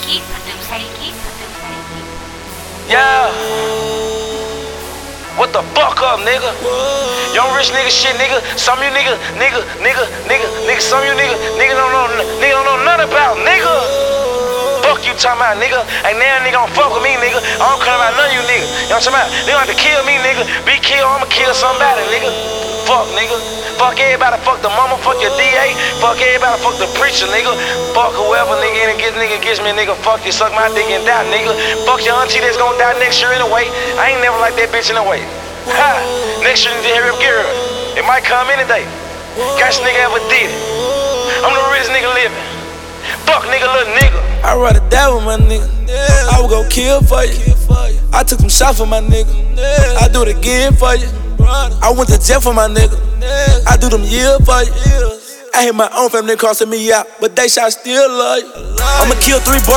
Yeah. What the fuck up, nigga? Young rich nigga shit, nigga. Some of you nigga, some of you nigga don't know nothing about, nigga. Fuck you talking about, nigga. Ain't now nigga don't fuck with me, nigga. I don't care about none of you nigga. You know what I'm talking about? They don't have to kill me, nigga. Be killed, I'ma kill somebody, nigga. Fuck, nigga. Fuck everybody, fuck the mama, fuck your DA. Fuck everybody, fuck the preacher, nigga. Fuck whoever, nigga, gets me, nigga. Fuck you, suck my dick and die, nigga. Fuck your auntie that's gonna die next year anyway. I ain't never like that bitch anyway. Ha! Next year, you need to hurry up, get her. It might come any day. Gotcha nigga ever did it. I'm the richest nigga living. Fuck nigga, little nigga. I'd rather die with my nigga. I would go kill for you. I took some shots for my nigga. I do it again for you. I went to jail for my nigga. I do them years for you. I hit my own family crossing me out, but they shot still love you. I'ma kill 3 boys.